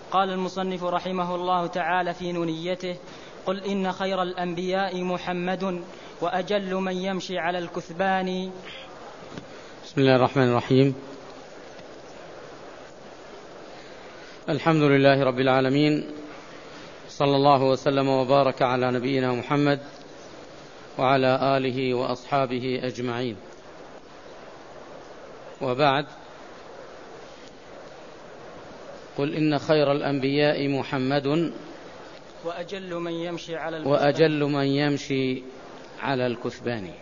قال المصنف رحمه الله تعالى في نونيته: قل إن خير الأنبياء محمد وأجل من يمشي على الكثبان. بسم الله الرحمن الرحيم. الحمد لله رب العالمين، صلى الله وسلم وبارك على نبينا محمد وعلى آله وأصحابه أجمعين، وبعد. قل إن خير الأنبياء محمد وأجل من يمشي على الكثبان.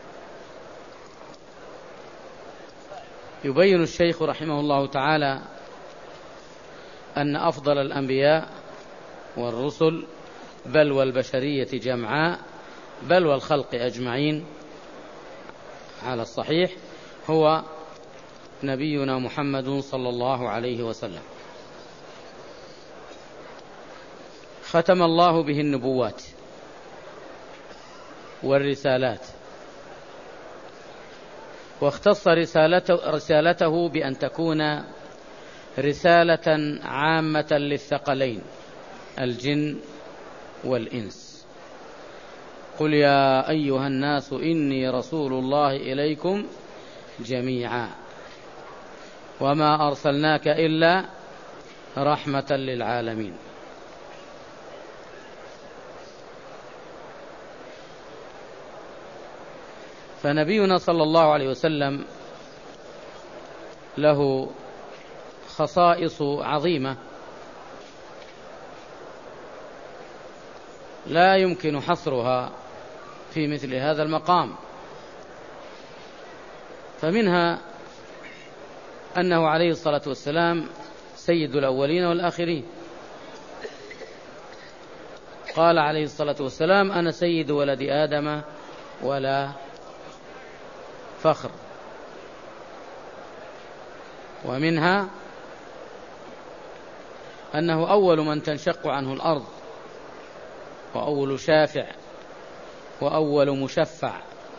يبين الشيخ رحمه الله تعالى أن أفضل الأنبياء والرسل بل والبشرية جمعاء بل والخلق أجمعين على الصحيح هو نبينا محمد صلى الله عليه وسلم. ختم الله به النبوات والرسالات، واختص رسالته بأن تكون رسالة عامة للثقلين الجن والإنس. قل يا أيها الناس إني رسول الله إليكم جميعا وما أرسلناك إلا رحمة للعالمين. فنبينا صلى الله عليه وسلم له خصائص عظيمة لا يمكن حصرها في مثل هذا المقام، فمنها أنه عليه الصلاة والسلام سيد الأولين والآخرين. قال عليه الصلاة والسلام: أنا سيد ولد آدم ولا فخر. ومنها أنه أول من تنشق عنه الأرض، وأول شافع، وأول مشفع،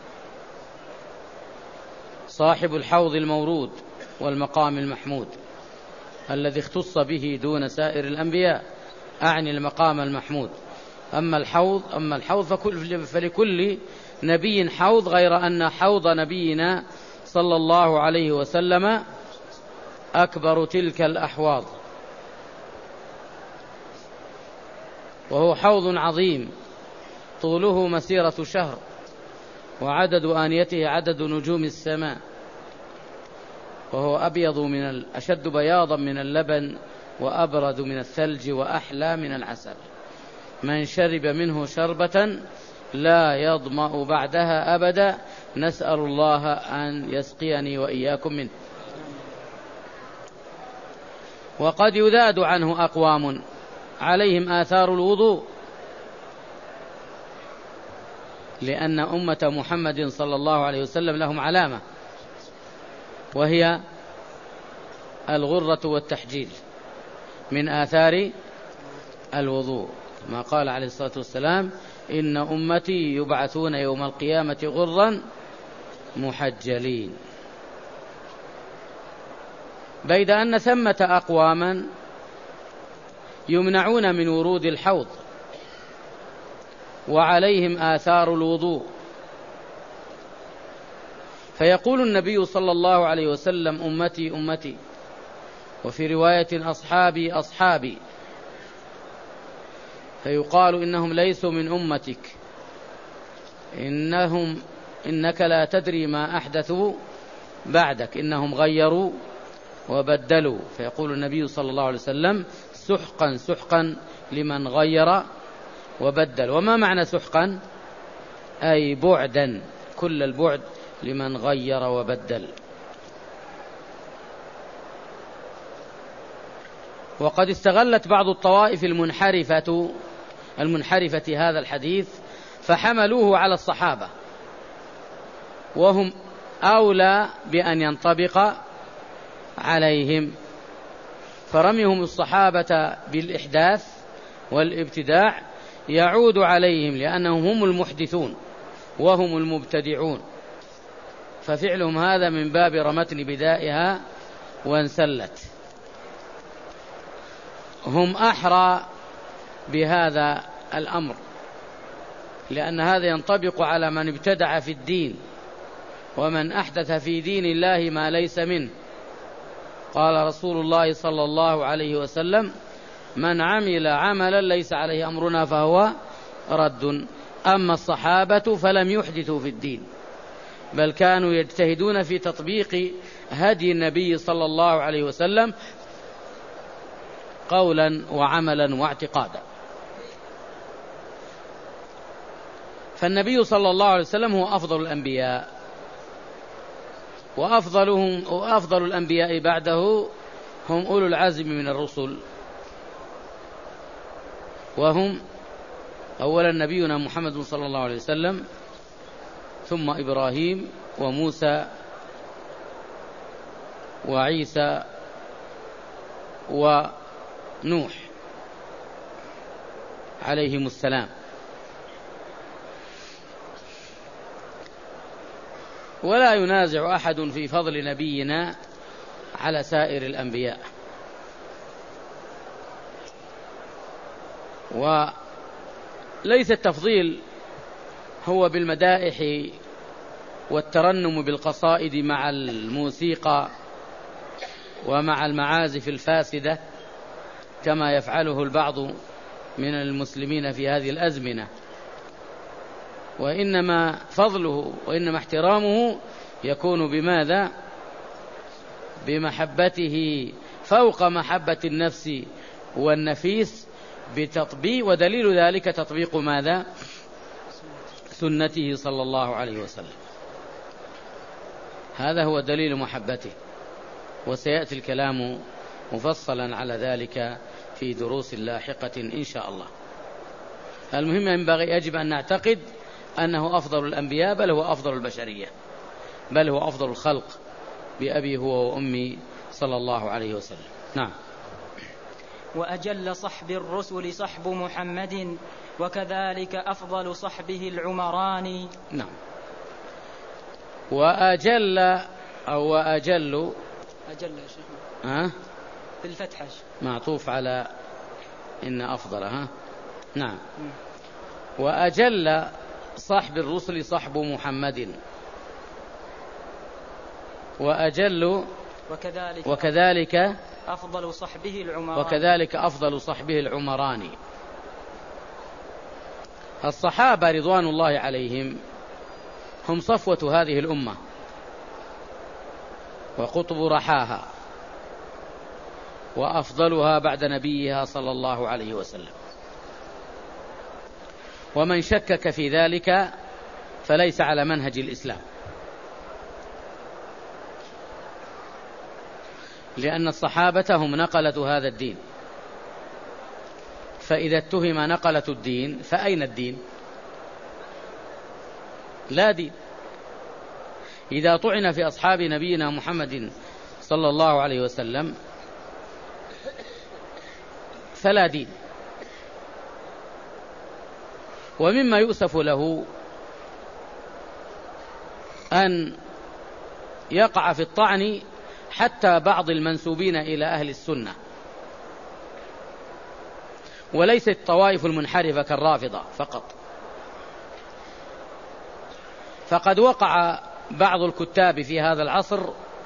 صاحب الحوض المورود والمقام المحمود الذي اختص به دون سائر الأنبياء، أعني المقام المحمود. أما الحوض فلكل نبي حوض، غير أن حوض نبينا صلى الله عليه وسلم أكبر تلك الأحواض، وهو حوض عظيم طوله مسيرة شهر، وعدد آنيته عدد نجوم السماء، وهو أشد بياضا من اللبن، وأبرد من الثلج، وأحلى من العسل. من شرب منه شربة لا يظمأ بعدها أبدا، نسأل الله أن يسقيني وإياكم منه. وقد يذاد عنه أقوام عليهم آثار الوضوء، لأن أمة محمد صلى الله عليه وسلم لهم علامة، وهي الغرة والتحجيل من آثار الوضوء، كما قال عليه الصلاة والسلام: إن أمتي يبعثون يوم القيامة غرا محجلين. بيد أن ثمة أقواما يمنعون من ورود الحوض وعليهم آثار الوضوء، فيقول النبي صلى الله عليه وسلم: أمتي أمتي، وفي رواية أصحابي أصحابي، فيقال إنهم ليسوا من أمتك، إنك لا تدري ما أحدثوا بعدك، إنهم غيروا وبدلوا. فيقول النبي صلى الله عليه وسلم: سحقا سحقا لمن غير وبدل. وما معنى سحقا؟ أي بعدا، كل البعد لمن غير وبدل. وقد استغلت بعض الطوائف المنحرفة هذا الحديث فحملوه على الصحابة، وهم أولى بأن ينطبق عليهم، فرميهم الصحابة بالإحداث والابتداع يعود عليهم، لأنهم هم المحدثون وهم المبتدعون، ففعلهم هذا من باب رمتن بدائها وانسلت. هم أحرى بهذا الأمر، لأن هذا ينطبق على من ابتدع في الدين ومن أحدث في دين الله ما ليس منه. قال رسول الله صلى الله عليه وسلم: من عمل عملا ليس عليه أمرنا فهو رد. أما الصحابة فلم يحدثوا في الدين، بل كانوا يجتهدون في تطبيق هدي النبي صلى الله عليه وسلم قولا وعملا واعتقادا. فالنبي صلى الله عليه وسلم هو أفضل الأنبياء، وأفضل الأنبياء بعده هم أولو العزم من الرسل، وهم أولا نبينا محمد صلى الله عليه وسلم، ثم إبراهيم وموسى وعيسى ونوح عليهم السلام. ولا ينازع أحد في فضل نبينا على سائر الأنبياء. وليس التفضيل هو بالمدائح والترنم بالقصائد مع الموسيقى ومع المعازف الفاسدة كما يفعله البعض من المسلمين في هذه الأزمنة، وإنما فضله وإنما احترامه يكون بماذا؟ بمحبته فوق محبة النفس والنفيس بتطبيق، ودليل ذلك تطبيق ماذا؟ سنته صلى الله عليه وسلم. هذا هو دليل محبته، وسيأتي الكلام مفصلا على ذلك في دروس لاحقة إن شاء الله. المهم يجب أن نعتقد أنه أفضل الأنبياء، بل هو أفضل البشرية، بل هو أفضل الخلق بأبي هو وأمي صلى الله عليه وسلم. نعم. وأجل صحب الرسل صحب محمد، وكذلك أفضل صحبه العمران. نعم. وأجل أو وأجل أجل يا شيخ بالفتحة معطوف على إن أفضل. نعم. وأجل صحب الرسل صحب محمد، وأجل وكذلك أفضل صحبه العمران، وكذلك أفضل صحبه العمران. الصحابة رضوان الله عليهم هم صفوة هذه الأمة وقطب رحاها وأفضلها بعد نبيها صلى الله عليه وسلم، ومن شكك في ذلك فليس على منهج الإسلام، لأن الصحابة هم نقلة هذا الدين، فإذا اتهم نقلة الدين فأين الدين؟ لا دين. إذا طعن في أصحاب نبينا محمد صلى الله عليه وسلم فلا دين. ومما يؤسف له أن يقع في الطعن حتى بعض المنسوبين إلى أهل السنة، وليست الطوائف المنحرفة كالرافضة فقط. فقد وقع بعض الكتاب في هذا العصر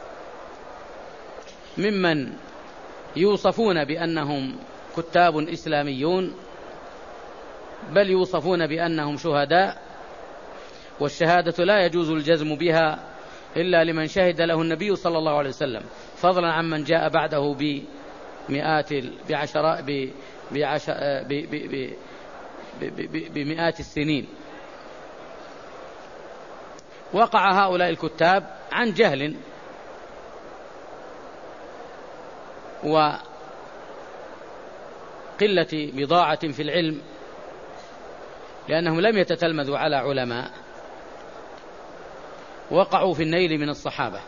ممن يوصفون بأنهم كتاب إسلاميون، بل يوصفون بأنهم شهداء، والشهادة لا يجوز الجزم بها إلا لمن شهد له النبي صلى الله عليه وسلم، فضلا عن من جاء بعده بمئات السنين. وقع هؤلاء الكتاب عن جهل وقلة بضاعة في العلم، لأنهم لم يتتلمذوا على علماء، وقعوا في النيل من الصحابة.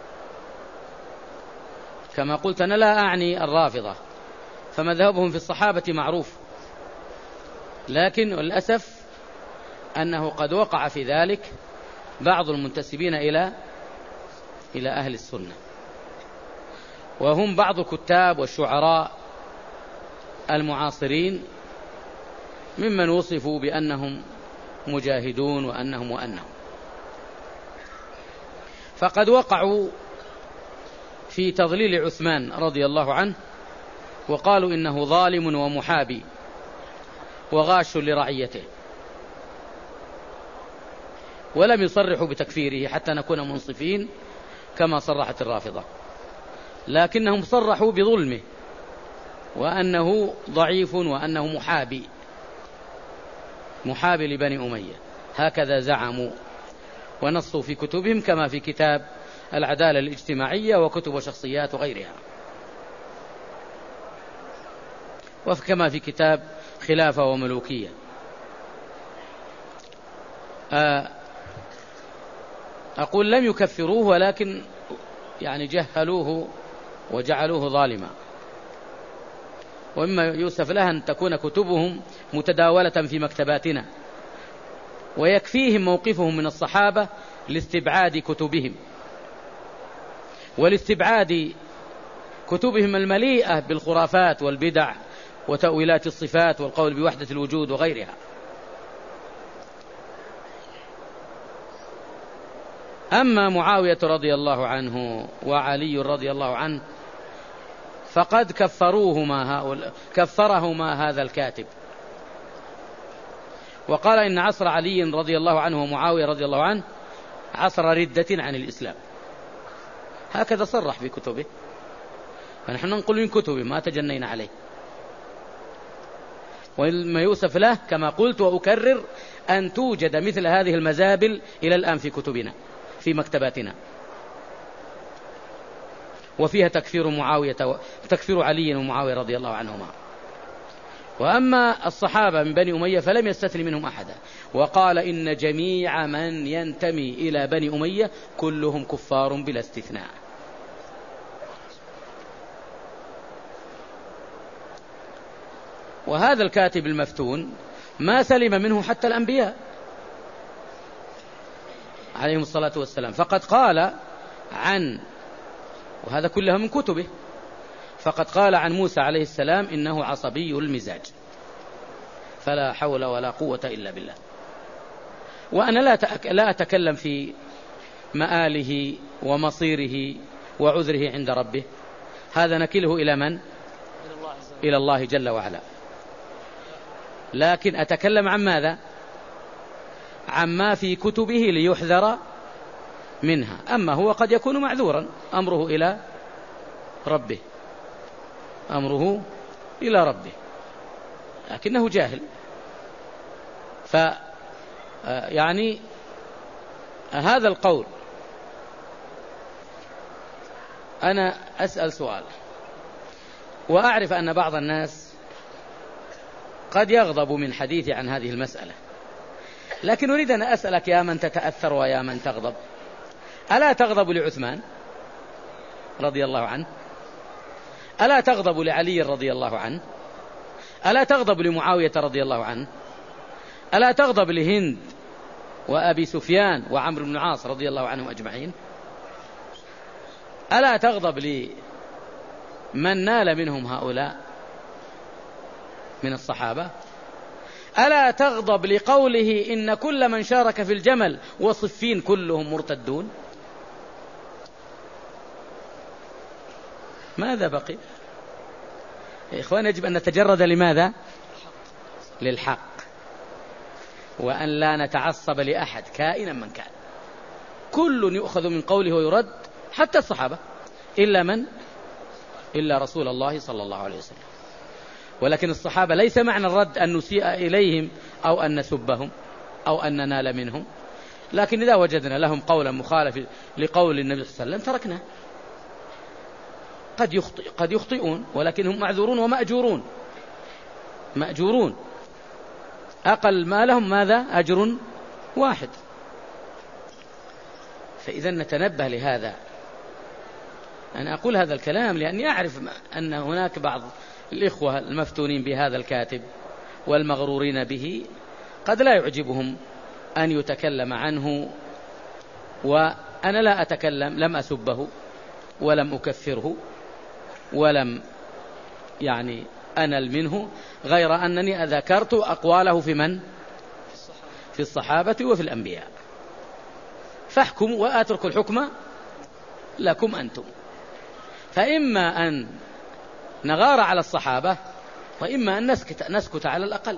كما قلت أنا لا أعني الرافضة، فمذهبهم في الصحابة معروف، لكن للأسف أنه قد وقع في ذلك بعض المنتسبين إلى أهل السنة، وهم بعض الكتاب والشعراء المعاصرين ممن وصفوا بأنهم مجاهدون وأنهم فقد وقعوا في تضليل عثمان رضي الله عنه، وقالوا إنه ظالم ومحابي وغاش لرعيته، ولم يصرحوا بتكفيره حتى نكون منصفين كما صرحت الرافضة، لكنهم صرحوا بظلمه وأنه ضعيف وأنه محابي لبني أمية، هكذا زعموا ونصوا في كتبهم كما في كتاب العدالة الاجتماعية وكتب شخصيات وغيرها، وكما في كتاب خلافة وملوكية. أقول لم يكفروه، ولكن يعني جهلوه وجعلوه ظالما. ومما يؤسف له أن تكون كتبهم متداولة في مكتباتنا، ويكفيهم موقفهم من الصحابة لاستبعاد كتبهم ولاستبعاد كتبهم المليئة بالخرافات والبدع وتأويلات الصفات والقول بوحدة الوجود وغيرها. أما معاوية رضي الله عنه وعلي رضي الله عنه فقد كفرهما هذا الكاتب، وقال إن عصر علي رضي الله عنه ومعاوية رضي الله عنه عصر ردة عن الإسلام، هكذا صرح في كتبه، فنحن ننقل من كتبه ما تجنينا عليه. وما يؤسف له كما قلت وأكرر أن توجد مثل هذه المزابل إلى الآن في كتبنا في مكتباتنا، وفيها تكفير علي ومعاوية رضي الله عنهما. وأما الصحابة من بني أمية فلم يستثني منهم أحدا، وقال إن جميع من ينتمي إلى بني أمية كلهم كفار بلا استثناء. وهذا الكاتب المفتون ما سلم منه حتى الأنبياء عليهم الصلاة والسلام، فقد قال عن، وهذا كله من كتبه، فقد قال عن موسى عليه السلام إنه عصبي المزاج، فلا حول ولا قوة إلا بالله. وأنا لا أتكلم في مآله ومصيره وعذره عند ربه، هذا نكله إلى من؟ إلى الله جل وعلا. لكن أتكلم عن ماذا؟ عما في كتبه ليحذر منها. أما هو قد يكون معذورا، أمره إلى ربه، لكنه جاهل. يعني هذا القول، أنا أسأل سؤال، وأعرف أن بعض الناس قد يغضب من حديثي عن هذه المسألة، لكن أريد أن أسألك يا من تتأثر ويا من تغضب، ألا تغضب لعثمان رضي الله عنه؟ ألا تغضب لعلي رضي الله عنه؟ ألا تغضب لمعاوية رضي الله عنه؟ ألا تغضب لهند وأبي سفيان وعمرو بن العاص رضي الله عنهم أجمعين؟ ألا تغضب لمن نال منهم هؤلاء من الصحابة؟ ألا تغضب لقوله إن كل من شارك في الجمل وصفين كلهم مرتدون؟ ماذا بقي؟ يا إخوان، يجب أن نتجرد لماذا؟ للحق، وأن لا نتعصب لأحد كائنا من كان. كل يؤخذ من قوله ويرد، حتى الصحابة، إلا رسول الله صلى الله عليه وسلم. ولكن الصحابة ليس معنى الرد أن نسيء إليهم أو أن نسبهم أو أن ننال منهم، لكن إذا وجدنا لهم قولا مخالف لقول النبي صلى الله عليه وسلم تركناه. قد يخطئون، ولكن هم معذورون ومأجورون، أقل ما لهم ماذا؟ أجر واحد. فإذا نتنبه لهذا. أنا أقول هذا الكلام لأني أعرف أن هناك بعض الإخوة المفتونين بهذا الكاتب والمغرورين به قد لا يعجبهم أن يتكلم عنه، وأنا لا أتكلم، لم أسبه ولم أكفره ولم يعني أنل منه، غير أنني ذكرت أقواله في من؟ في الصحابة وفي الأنبياء. فاحكموا وأترك الحكم لكم أنتم. فإما أن نغار على الصحابة وإما أن نسكت على الأقل.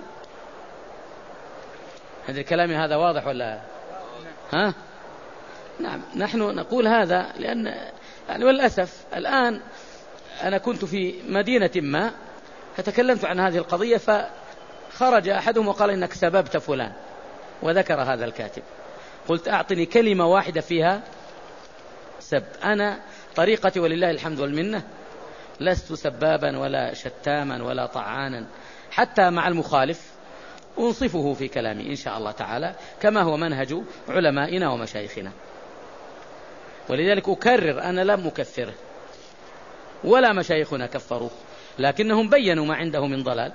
هذا الكلام هذا واضح ولا ها؟ نعم، نحن نقول هذا لأن يعني والأسف الآن أنا كنت في مدينة ما فتكلمت عن هذه القضية، فخرج أحدهم وقال إنك سببت فلان وذكر هذا الكاتب. قلت أعطني كلمة واحدة فيها سب. أنا طريقتي ولله الحمد والمنة لست سبابا ولا شتاما ولا طعانا، حتى مع المخالف أنصفه في كلامي إن شاء الله تعالى كما هو منهج علمائنا ومشايخنا. ولذلك أكرر أنا لم أكفره ولا مشايخنا كفروه، لكنهم بينوا ما عنده من ضلال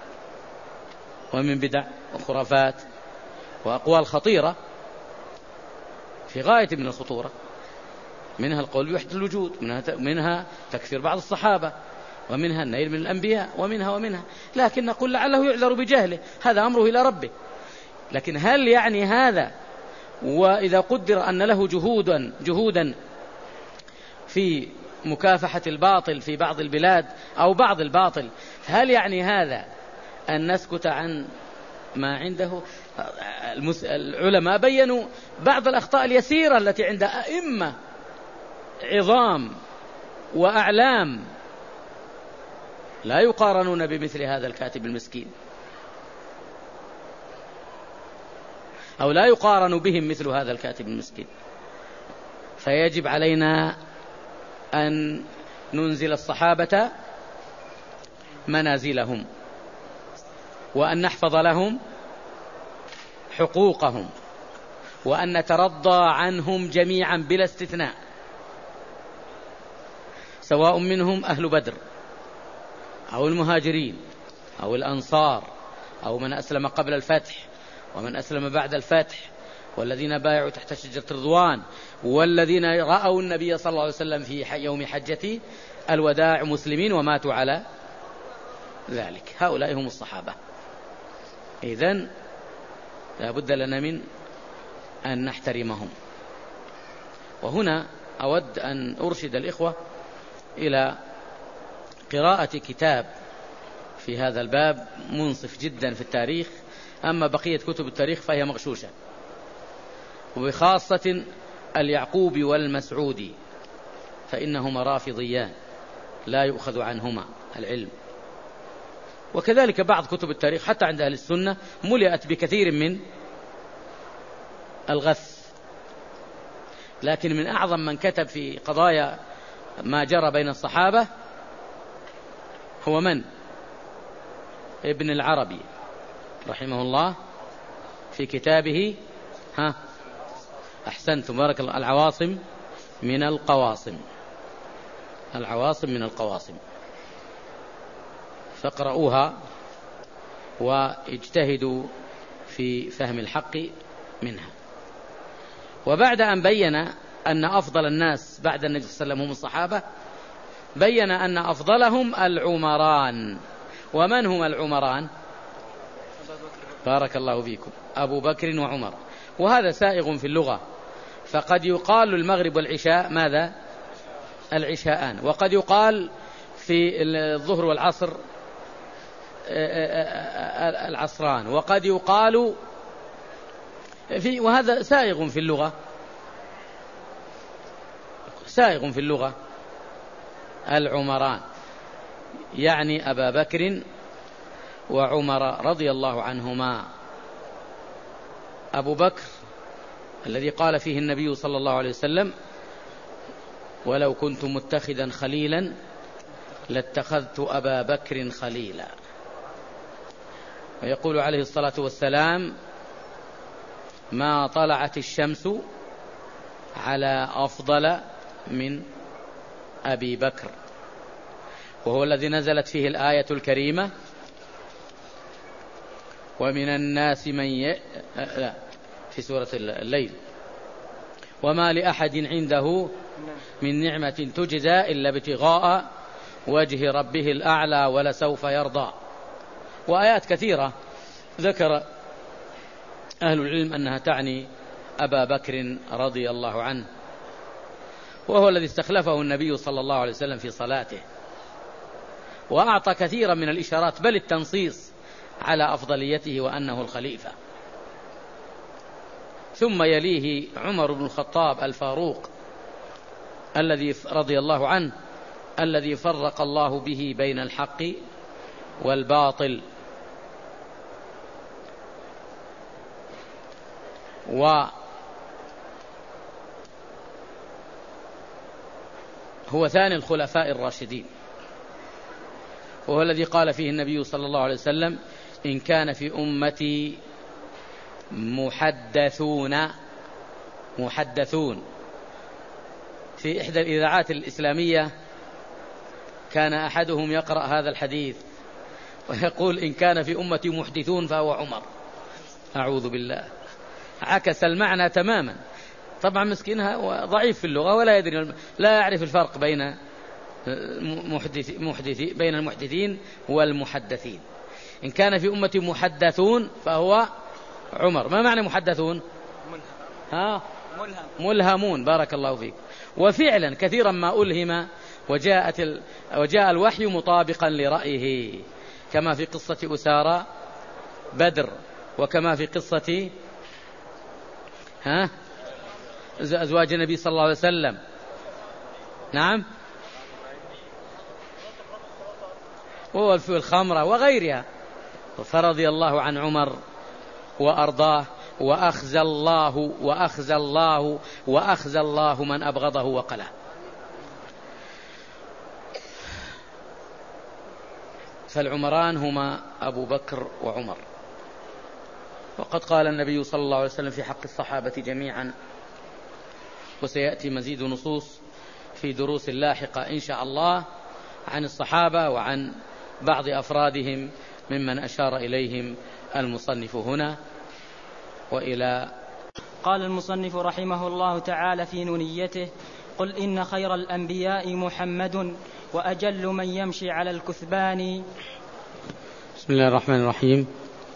ومن بدع وخرافات وأقوال خطيرة في غاية من الخطورة، منها القول بوحدة الوجود، منها تكفير بعض الصحابة، ومنها النيل من الأنبياء، ومنها. لكن نقول لعله يعذر بجهله، هذا أمره إلى ربه. لكن هل يعني هذا وإذا قدر أن له جهودا في مكافحة الباطل في بعض البلاد أو بعض الباطل، هل يعني هذا أن نسكت عن ما عنده؟ العلماء بيّنوا بعض الأخطاء اليسيرة التي عند أئمة عظام وأعلام لا يقارنون بمثل هذا الكاتب المسكين، أو لا يقارن بهم مثل هذا الكاتب المسكين. فيجب علينا أن ننزل الصحابة منازلهم، وأن نحفظ لهم حقوقهم، وأن نترضى عنهم جميعا بلا استثناء، سواء منهم أهل بدر أو المهاجرين أو الأنصار أو من أسلم قبل الفتح ومن أسلم بعد الفتح، والذين بايعوا تحت شجرة رضوان، والذين رأوا النبي صلى الله عليه وسلم في يوم حجة الوداع مسلمين وماتوا على ذلك. هؤلاء هم الصحابة. إذن لا بد لنا من أن نحترمهم. وهنا أود أن أرشد الإخوة إلى قراءة كتاب في هذا الباب منصف جدا في التاريخ، أما بقية كتب التاريخ فهي مغشوشة، وبخاصة اليعقوبي والمسعودي فإنهما رافضيان لا يؤخذ عنهما العلم. وكذلك بعض كتب التاريخ حتى عند أهل السنة ملئت بكثير من الغث. لكن من أعظم من كتب في قضايا ما جرى بين الصحابة هو من؟ ابن العربي رحمه الله في كتابه أحسنتم بارك الله، العواصم من القواصم. العواصم من القواصم، فاقرؤوها واجتهدوا في فهم الحق منها. وبعد أن بين أن أفضل الناس بعد النبي صلى الله عليه وسلم هم الصحابة، بين أن أفضلهم العمران. ومن هم العمران؟ بارك الله فيكم، أبو بكر وعمر. وهذا سائغ في اللغة، فقد يقال المغرب والعشاء ماذا؟ العشاءان. وقد يقال في الظهر والعصر العصران. وقد يقال وهذا سائغ في اللغة، سائغ في اللغة العمران، يعني أبا بكر وعمر رضي الله عنهما. أبو بكر الذي قال فيه النبي صلى الله عليه وسلم: ولو كنت متخذا خليلا لاتخذت أبا بكر خليلا. ويقول عليه الصلاة والسلام: ما طلعت الشمس على أفضل من أبي بكر. وهو الذي نزلت فيه الآية الكريمة: ومن الناس من في سورة الليل: وما لأحد عنده من نعمة تجزى إلا ابتغاء وجه ربه الأعلى ولسوف يرضى. وآيات كثيرة ذكر أهل العلم أنها تعني أبا بكر رضي الله عنه، وهو الذي استخلفه النبي صلى الله عليه وسلم في صلاته، وأعطى كثيرا من الإشارات بل التنصيص على أفضليته وأنه الخليفة. ثم يليه عمر بن الخطاب الفاروق الذي رضي الله عنه، الذي فرق الله به بين الحق والباطل، وهو ثاني الخلفاء الراشدين، وهو الذي قال فيه النبي صلى الله عليه وسلم: إن كان في أمتي محدثون. في إحدى الإذاعات الإسلامية كان أحدهم يقرأ هذا الحديث ويقول: إن كان في أمتي محدثون فهو عمر. أعوذ بالله، عكس المعنى تماما. طبعا مسكينها ضعيف في اللغة ولا يدري، لا يعرف الفرق بين المحدثين والمحدثين. إن كان في أمتي محدثون فهو عمر. ما معنى محدثون؟ ملهمون. بارك الله فيك. وفعلا كثيرا ما ألهم وجاء الوحي مطابقا لرأيه، كما في قصة أسارى بدر، وكما في قصة أزواج النبي صلى الله عليه وسلم. نعم، وفي الخمرة وغيرها. فرضي الله عن عمر وأرضاه، وأخزى الله من أبغضه وقلاه. فالعمران هما أبو بكر وعمر. وقد قال النبي صلى الله عليه وسلم في حق الصحابة جميعا، وسيأتي مزيد نصوص في دروس لاحقة إن شاء الله عن الصحابة وعن بعض أفرادهم ممن أشار إليهم المصنف هنا. وإلى قال المصنف رحمه الله تعالى في نونيته: قل إن خير الأنبياء محمد وأجل من يمشي على الكثبان. بسم الله الرحمن الرحيم.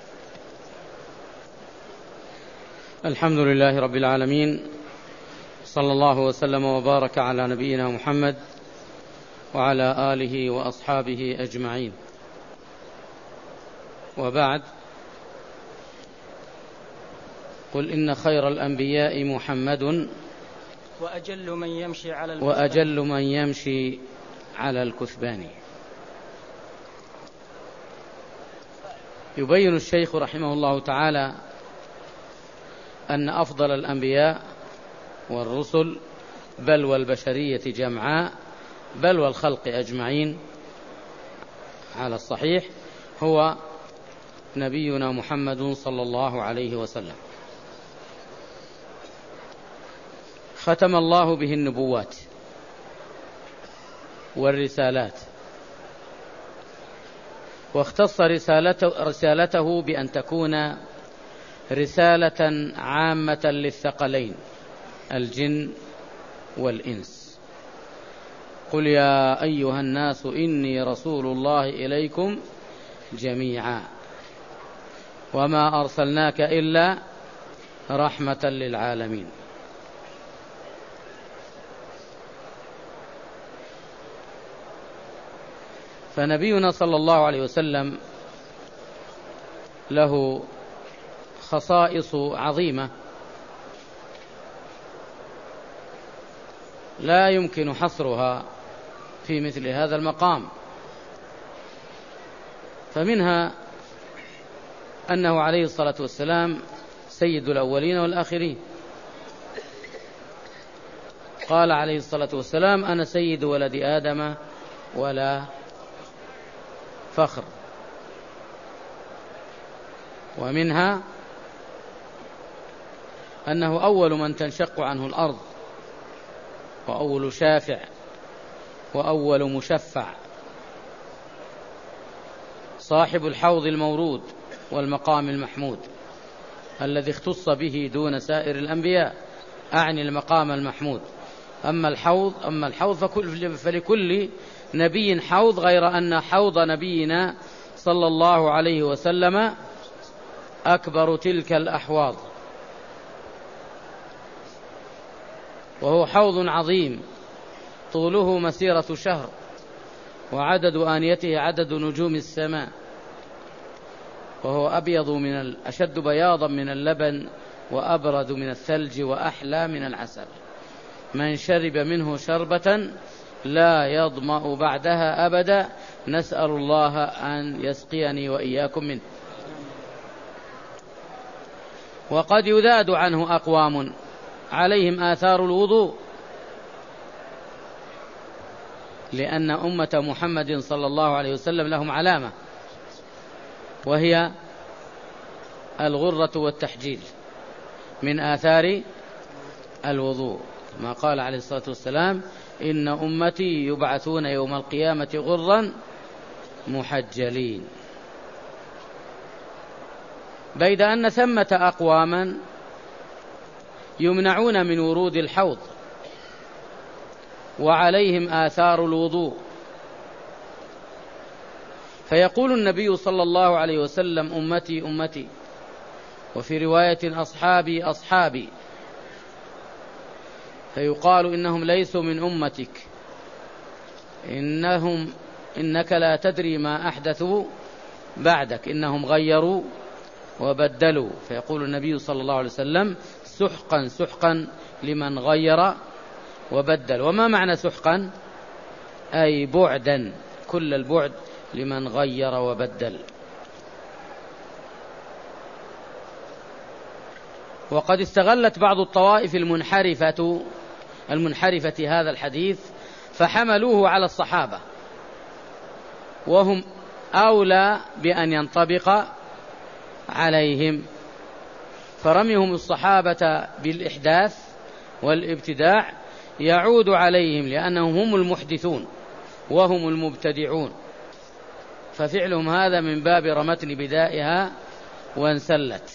الحمد لله رب العالمين، صلى الله وسلم وبارك على نبينا محمد وعلى آله وأصحابه أجمعين، وبعد. قل إن خير الأنبياء محمد وأجل من يمشي على الكثبان. يبين الشيخ رحمه الله تعالى أن أفضل الأنبياء والرسل بل والبشرية جمعاء بل والخلق أجمعين على الصحيح هو نبينا محمد صلى الله عليه وسلم. ختم الله به النبوات والرسالات، واختص رسالته بأن تكون رسالة عامة للثقلين الجن والإنس. قل يا أيها الناس إني رسول الله إليكم جميعا وما أرسلناك إلا رحمة للعالمين. فنبينا صلى الله عليه وسلم له خصائص عظيمة لا يمكن حصرها في مثل هذا المقام. فمنها أنه عليه الصلاة والسلام سيد الأولين والآخرين. قال عليه الصلاة والسلام: أنا سيد ولد آدم ولا فخر. ومنها أنه أول من تنشق عنه الأرض، وأول شافع، وأول مشفع، صاحب الحوض المورود والمقام المحمود الذي اختص به دون سائر الأنبياء، أعني المقام المحمود. أما الحوض فلكل نبي حوض، غير أن حوض نبينا صلى الله عليه وسلم أكبر تلك الأحواض، وهو حوض عظيم طوله مسيرة شهر، وعدد آنيته عدد نجوم السماء، وهو أشد بياضا من اللبن، وأبرد من الثلج، وأحلى من العسل. من شرب منه شربة لا يظمأ بعدها أبدا، نسأل الله أن يسقيني وإياكم منه. وقد يذاد عنه أقوام عليهم آثار الوضوء، لأن أمة محمد صلى الله عليه وسلم لهم علامة، وهي الغرة والتحجيل من آثار الوضوء، ما قال عليه الصلاة والسلام: إن أمتي يبعثون يوم القيامة غرا محجلين. بيد أن ثمة أقواما يمنعون من ورود الحوض وعليهم آثار الوضوء، فيقول النبي صلى الله عليه وسلم: أمتي أمتي، وفي رواية أصحابي أصحابي، فيقال إنهم ليسوا من أمتك، إنك لا تدري ما أحدثوا بعدك، إنهم غيروا وبدلوا. فيقول النبي صلى الله عليه وسلم: سحقا سحقا لمن غير وبدل. وما معنى سحقا؟ أي بعدا، كل البعد لمن غير وبدل. وقد استغلت بعض الطوائف المنحرفة هذا الحديث، فحملوه على الصحابة، وهم أولى بأن ينطبق عليهم، فرميهم الصحابة بالإحداث والابتداع يعود عليهم، لأنهم هم المحدثون وهم المبتدعون، ففعلهم هذا من باب رمتن بدائها وانسلت.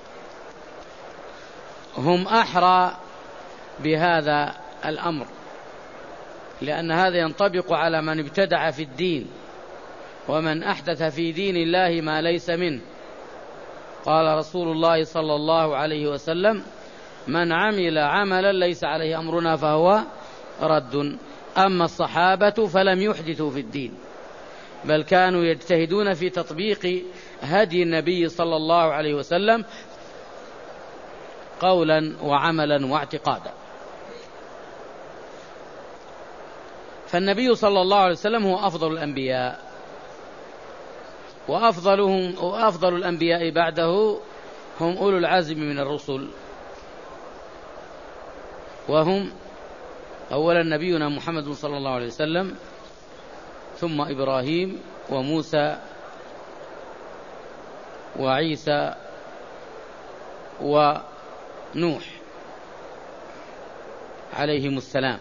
هم أحرى بهذا الأمر، لأن هذا ينطبق على من ابتدع في الدين ومن أحدث في دين الله ما ليس منه. قال رسول الله صلى الله عليه وسلم: من عمل عملا ليس عليه أمرنا فهو رد. أما الصحابة فلم يحدثوا في الدين، بل كانوا يجتهدون في تطبيق هدي النبي صلى الله عليه وسلم قولا وعملا واعتقادا. فالنبي صلى الله عليه وسلم هو أفضل الأنبياء، وأفضل الأنبياء بعده هم أولو العزم من الرسل، وهم أولا نبينا محمد صلى الله عليه وسلم، ثم إبراهيم وموسى وعيسى ونوح عليهم السلام.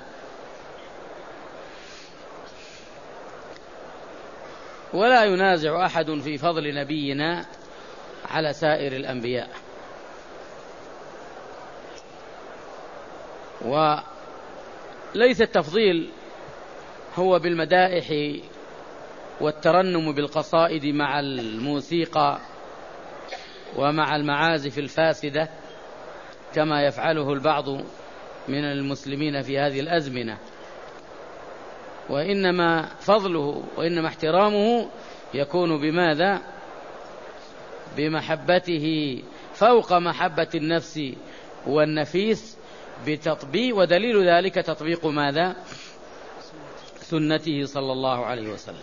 ولا ينازع أحد في فضل نبينا على سائر الأنبياء، وليس التفضيل هو بالمدائح والترنم بالقصائد مع الموسيقى ومع المعازف الفاسدة كما يفعله البعض من المسلمين في هذه الأزمنة، وإنما فضله وإنما احترامه يكون بماذا؟ بمحبته فوق محبة النفس والنفيس بتطبيق، ودليل ذلك تطبيق ماذا؟ سنته صلى الله عليه وسلم.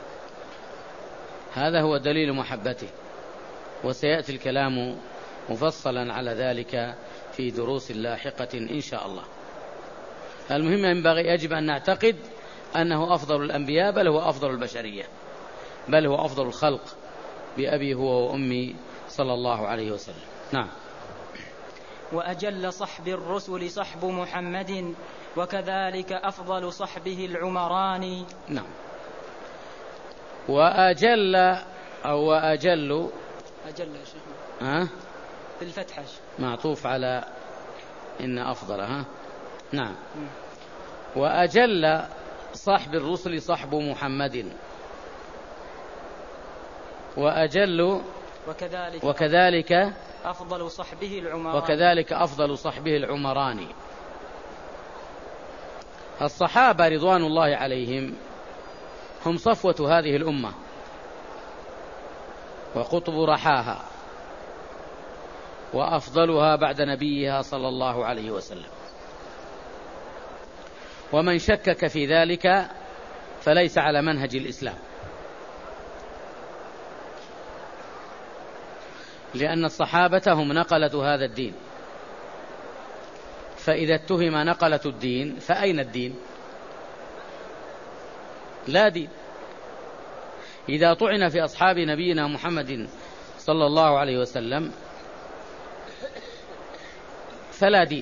هذا هو دليل محبته، وسيأتي الكلام مفصلا على ذلك في دروس لاحقة إن شاء الله. المهم يجب أن نعتقد أنه أفضل الأنبياء، بل هو أفضل البشرية، بل هو أفضل الخلق بأبي هو وأمي صلى الله عليه وسلم. نعم. وأجل صحب الرسل صحب محمد، وكذلك أفضل صحبه العمران. نعم. وأجل أو وأجل أجل يا شيخ بالفتحة معطوف على إن أفضل نعم. وأجل صحب الرسل صحب محمد، وأجل وكذلك أفضل صحبه العمران. الصحابة رضوان الله عليهم هم صفوة هذه الأمة وقطب رحاها وأفضلها بعد نبيها صلى الله عليه وسلم، ومن شكك في ذلك فليس على منهج الإسلام، لأن الصحابة هم نقلة هذا الدين، فإذا اتهم نقلة الدين فأين الدين؟ لا دين. إذا طعن في أصحاب نبينا محمد صلى الله عليه وسلم فلا دين.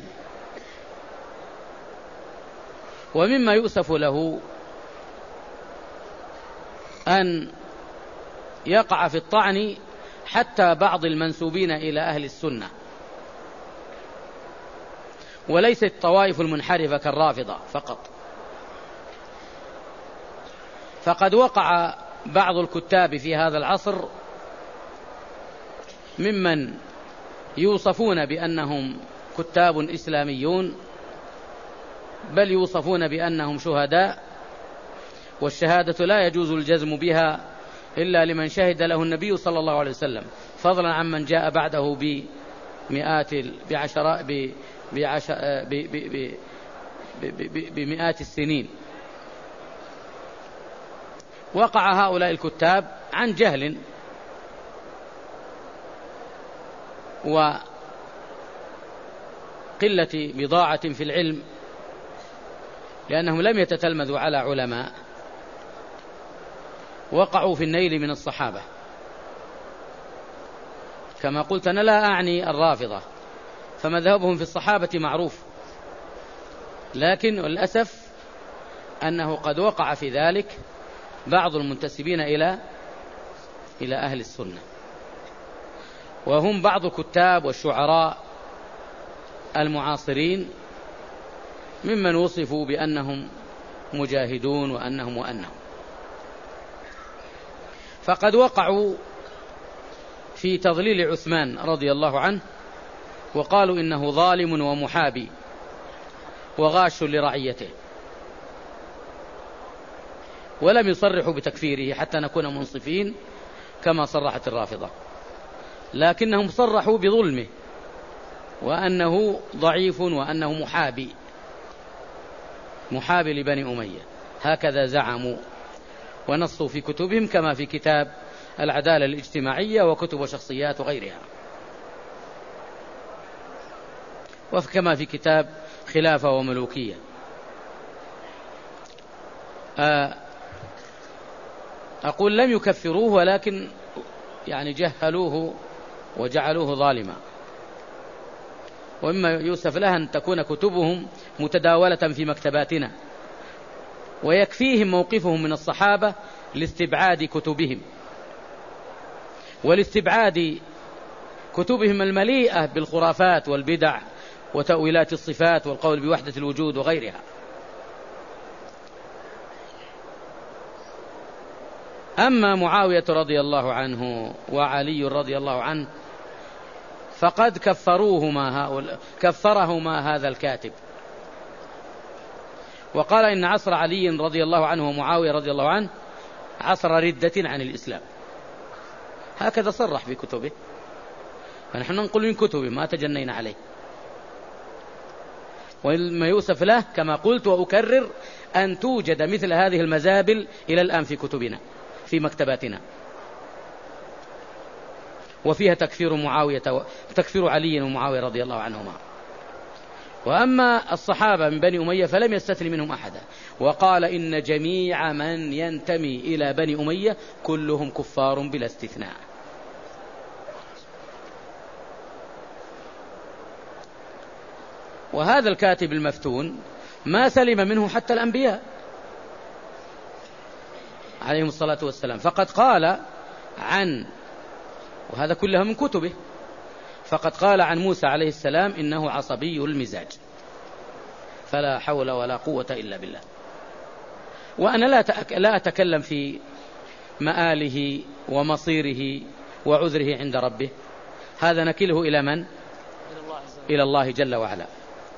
ومما يؤسف له أن يقع في الطعن حتى بعض المنسوبين إلى أهل السنة، وليست الطوائف المنحرفة كالرافضة فقط. فقد وقع بعض الكتاب في هذا العصر ممن يوصفون بأنهم كتاب إسلاميون، بل يوصفون بأنهم شهداء، والشهادة لا يجوز الجزم بها إلا لمن شهد له النبي صلى الله عليه وسلم، فضلا عن من جاء بعده بمئات السنين. وقع هؤلاء الكتاب عن جهل وقلة بضاعة في العلم، لأنهم لم يتتلمذوا على علماء، وقعوا في النيل من الصحابة. كما قلت أنا لا أعني الرافضة، فمذهبهم في الصحابة معروف، لكن للأسف أنه قد وقع في ذلك بعض المنتسبين إلى أهل السنة، وهم بعض الكتاب والشعراء المعاصرين ممن وصفوا بأنهم مجاهدون وأنهم. فقد وقعوا في تضليل عثمان رضي الله عنه، وقالوا إنه ظالم ومحابي وغاش لرعيته، ولم يصرحوا بتكفيره حتى نكون منصفين كما صرحت الرافضة، لكنهم صرحوا بظلمه وأنه ضعيف وأنه محابي لبني أمية، هكذا زعموا ونصوا في كتبهم، كما في كتاب العدالة الاجتماعية وكتب شخصيات وغيرها، وكما في كتاب خلافة وملوكية. أقول لم يكفروه، ولكن يعني جهلوه وجعلوه ظالما. ومما يؤسف له أن تكون كتبهم متداولة في مكتباتنا، ويكفيهم موقفهم من الصحابة لاستبعاد كتبهم ولاستبعاد كتبهم المليئة بالخرافات والبدع وتأويلات الصفات والقول بوحدة الوجود وغيرها. أما معاوية رضي الله عنه وعلي رضي الله عنه فقد كفرهما هذا الكاتب، وقال إن عصر علي رضي الله عنه ومعاوية رضي الله عنه عصر ردة عن الإسلام، هكذا صرح في كتبه، فنحن ننقل من كتبه ما تجنينا عليه. وما يؤسف له كما قلت وأكرر أن توجد مثل هذه المزابل إلى الآن في كتبنا في مكتباتنا، وفيها تكفير علي ومعاوية رضي الله عنهما. وأما الصحابة من بني أمية فلم يستثني منهم أحدا، وقال إن جميع من ينتمي إلى بني أمية كلهم كفار بلا استثناء. وهذا الكاتب المفتون ما سلم منه حتى الأنبياء عليهم الصلاة والسلام، فقد قال وهذا كله من كتبه، فقد قال عن موسى عليه السلام إنه عصبي المزاج، فلا حول ولا قوة إلا بالله. وأنا لا أتكلم في مآله ومصيره وعذره عند ربه، هذا نكله إلى من؟ إلى الله جل وعلا.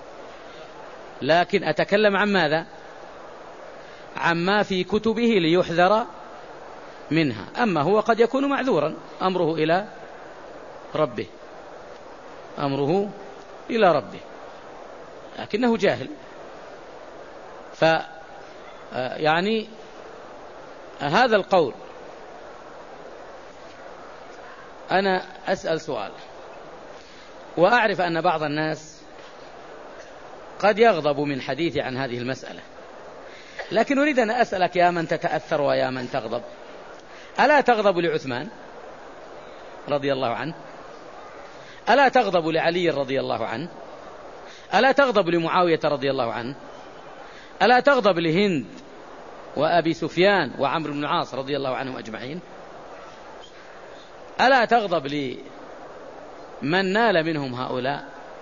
لكن أتكلم عن ماذا؟ عما في كتبه ليحذر منها. أما هو قد يكون معذورا، أمره إلى ربه، أمره إلى ربه، لكنه جاهل. يعني هذا القول، أنا أسأل سؤال، وأعرف أن بعض الناس قد يغضب من حديثي عن هذه المسألة، لكن أريد أن أسألك يا من تتأثر ويا من تغضب، ألا تغضب لعثمان رضي الله عنه؟ ألا تغضب لعلي رضي الله عنه؟ ألا تغضب لمعاوية رضي الله عنه؟ ألا تغضب لهند وأبي سفيان وعمرو بن العاص رضي الله عنهم أجمعين؟ ألا تغضب لمن نال منهم هؤلاء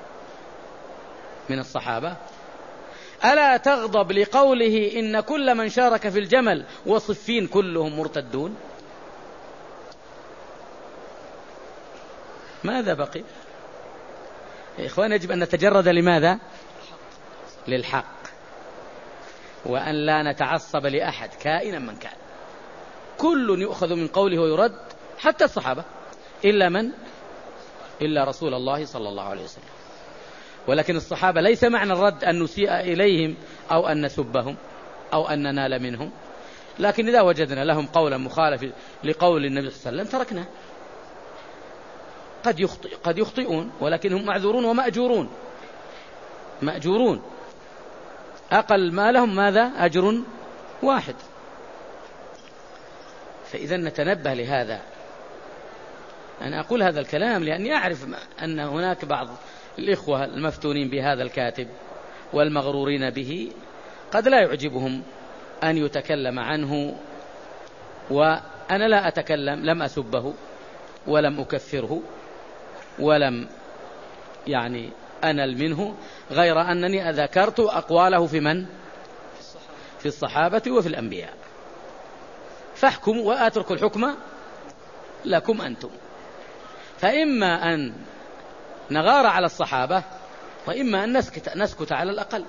من الصحابة؟ ألا تغضب لقوله إن كل من شارك في الجمل وصفين كلهم مرتدون؟ ماذا بقي يا إخوان؟ يجب أن نتجرد لماذا؟ للحق، وأن لا نتعصب لأحد كائنا من كان. كل يؤخذ من قوله ويرد، حتى الصحابة، إلا من؟ إلا رسول الله صلى الله عليه وسلم. ولكن الصحابة ليس معنى الرد أن نسيء إليهم أو أن نسبهم أو أن ننال منهم، لكن إذا وجدنا لهم قولا مخالف لقول النبي صلى الله عليه وسلم تركناه. قد يخطئون، ولكنهم معذورون ومأجورون، مأجورون، أقل ما لهم ماذا؟ أجر واحد. فإذا نتنبه لهذا. أنا أقول هذا الكلام لأني أعرف أن هناك بعض الإخوة المفتونين بهذا الكاتب والمغرورين به قد لا يعجبهم أن يتكلم عنه، وأنا لا أتكلم، لم أسبه ولم أكفره ولم يعني أنل منه، غير أنني ذكرت أقواله في من؟ في الصحابة وفي الأنبياء. فاحكموا وأترك الحكم لكم أنتم. فإما أن نغار على الصحابة، وإما أن نسكت على الأقل.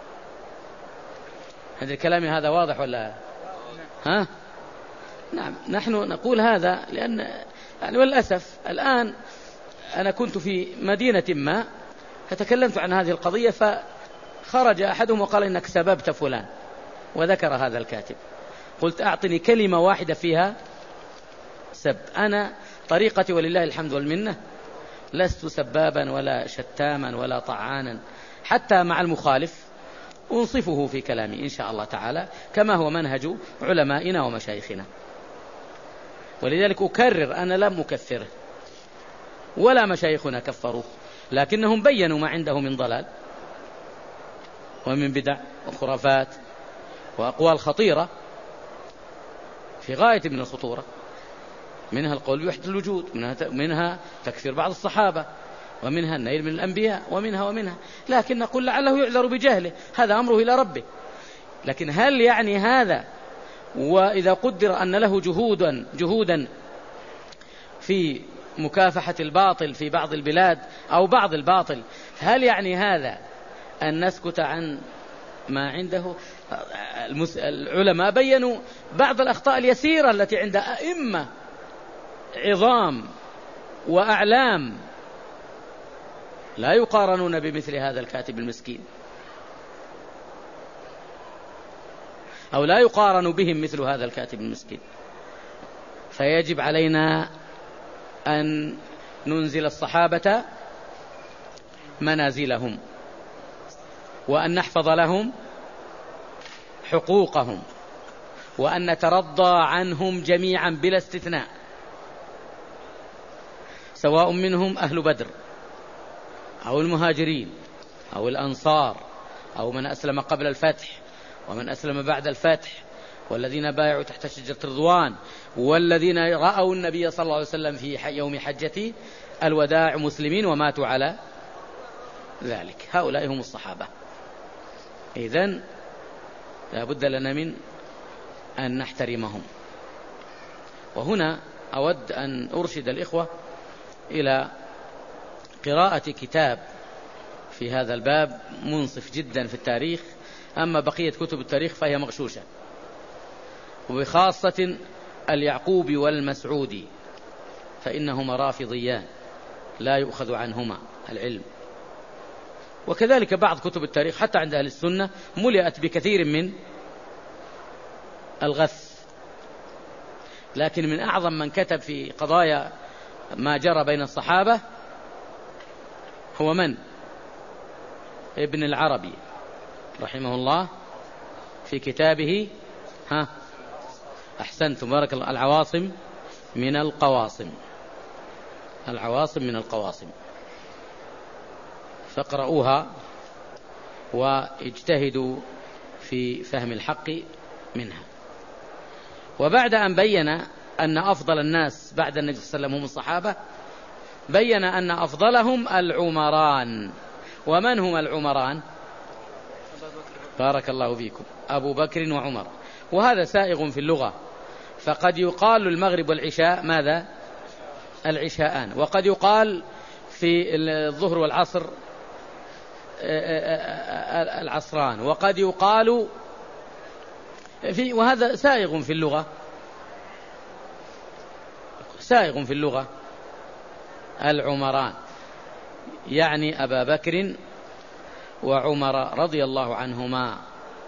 هذا الكلام هذا واضح ولا ها؟ نعم، نحن نقول هذا لأن يعني والأسف الآن أنا كنت في مدينة ما فتكلمت عن هذه القضية، فخرج أحدهم وقال إنك سببت فلان، وذكر هذا الكاتب. قلت أعطني كلمة واحدة فيها سب. أنا طريقتي ولله الحمد والمنة لست سبابا ولا شتاما ولا طعانا، حتى مع المخالف أنصفه في كلامي إن شاء الله تعالى، كما هو منهج علمائنا ومشايخنا. ولذلك أكرر، أنا لم أكفره ولا مشايخنا كفروه، لكنهم بيّنوا ما عنده من ضلال ومن بدع وخرافات وأقوال خطيرة في غاية من الخطورة، منها القول بوحدة الوجود، منها تكفير بعض الصحابة، ومنها النيل من الأنبياء، ومنها. لكن نقول لعله يعذر بجهله، هذا أمره إلى ربه. لكن هل يعني هذا وإذا قدر أن له جهودا في مكافحة الباطل في بعض البلاد أو بعض الباطل، هل يعني هذا أن نسكت عن ما عنده؟ العلماء بيّنوا بعض الأخطاء اليسيرة التي عند أئمة عظام وأعلام لا يقارنون بمثل هذا الكاتب المسكين، أو لا يقارن بهم مثل هذا الكاتب المسكين. فيجب علينا أن ننزل الصحابة منازلهم، وأن نحفظ لهم حقوقهم، وأن نترضى عنهم جميعا بلا استثناء، سواء منهم أهل بدر أو المهاجرين أو الأنصار أو من أسلم قبل الفتح ومن أسلم بعد الفتح، والذين بايعوا تحت شجرة رضوان، والذين رأوا النبي صلى الله عليه وسلم في يوم حجة الوداع مسلمين وماتوا على ذلك. هؤلاء هم الصحابة. إذن لا بد لنا من أن نحترمهم. وهنا أود أن أرشد الإخوة إلى قراءة كتاب في هذا الباب منصف جدا في التاريخ، أما بقية كتب التاريخ فهي مغشوشة، وبخاصة اليعقوبي والمسعودي فإنهما رافضيان لا يؤخذ عنهما العلم. وكذلك بعض كتب التاريخ حتى عند أهل السنة ملئت بكثير من الغث، لكن من أعظم من كتب في قضايا ما جرى بين الصحابة هو من؟ ابن العربي رحمه الله في كتابه أحسنتم بارك الله، العواصم من القواصم، العواصم من القواصم، فاقرؤوها واجتهدوا في فهم الحق منها. وبعد أن بين أن أفضل الناس بعد النبي صلى الله عليه وسلم هم الصحابة، بين أن أفضلهم العمران. ومن هم العمران؟ بارك الله فيكم، أبو بكر وعمر. وهذا سائغ في اللغة، فقد يقال المغرب والعشاء ماذا؟ العشاءان، وقد يقال في الظهر والعصر العصران، وقد يقال في، وهذا سائغ في اللغة، سائغ في اللغة العمران، يعني أبا بكر وعمر رضي الله عنهما.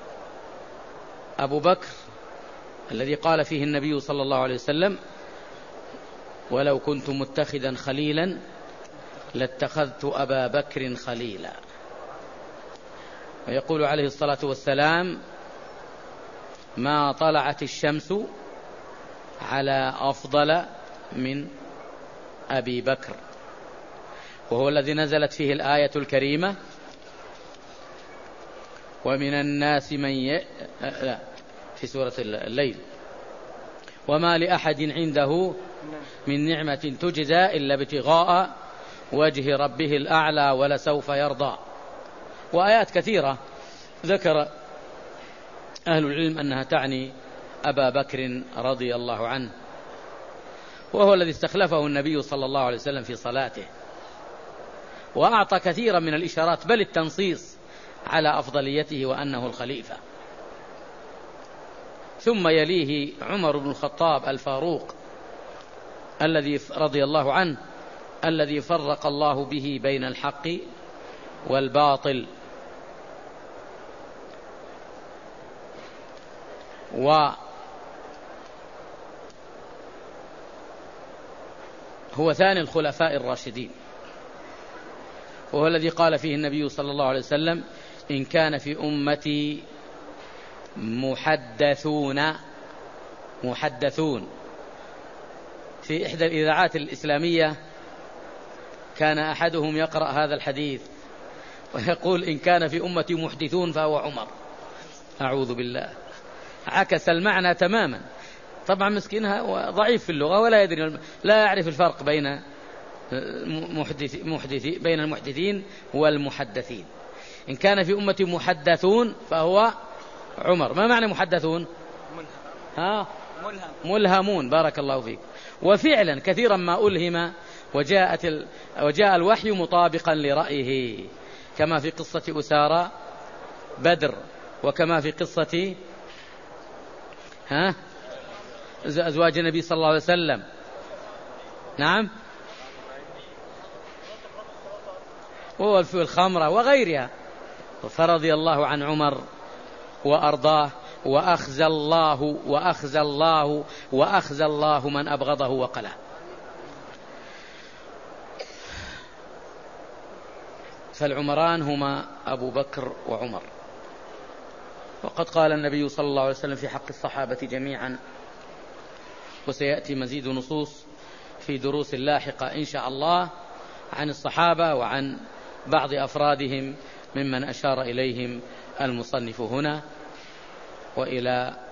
أبو بكر الذي قال فيه النبي صلى الله عليه وسلم: ولو كنت متخذا خليلا لاتخذت أبا بكر خليلا. ويقول عليه الصلاة والسلام: ما طلعت الشمس على أفضل من أبي بكر، وهو الذي نزلت فيه الآية الكريمة: ومن الناس من في سورة الليل: وما لأحد عنده من نعمة تجزى إلا ابتغاء وجه ربه الأعلى ولسوف يرضى. وآيات كثيرة ذكر أهل العلم أنها تعني أبا بكر رضي الله عنه، وهو الذي استخلفه النبي صلى الله عليه وسلم في صلاته، وأعطى كثيرا من الإشارات بل التنصيص على أفضليته وأنه الخليفة. ثم يليه عمر بن الخطاب الفاروق الذي رضي الله عنه، الذي فرق الله به بين الحق والباطل، وهو ثاني الخلفاء الراشدين، وهو الذي قال فيه النبي صلى الله عليه وسلم: إن كان في أمتي محدثون. في إحدى الإذاعات الإسلامية كان أحدهم يقرأ هذا الحديث ويقول: إن كان في أمتي محدثون فهو عمر. أعوذ بالله، عكس المعنى تماما. طبعا مسكينها ضعيف في اللغة ولا يدري، لا يعرف الفرق بين بين المحدثين والمحدثين. إن كان في أمتي محدثون فهو عمر. ما معنى محدثون؟ ملهمون. بارك الله فيك. وفعلا كثيرا ما ألهم وجاء الوحي مطابقا لرأيه، كما في قصة أسارى بدر، وكما في قصة أزواج النبي صلى الله عليه وسلم. نعم، وفي الخمرة وغيرها. فرضي الله عن عمر وأرضاه، وأخزى الله من أبغضه وقله. فالعمران هما أبو بكر وعمر. وقد قال النبي صلى الله عليه وسلم في حق الصحابة جميعا، وسيأتي مزيد نصوص في دروس لاحقة إن شاء الله عن الصحابة وعن بعض أفرادهم ممن أشار إليهم المصنف هنا. وإلى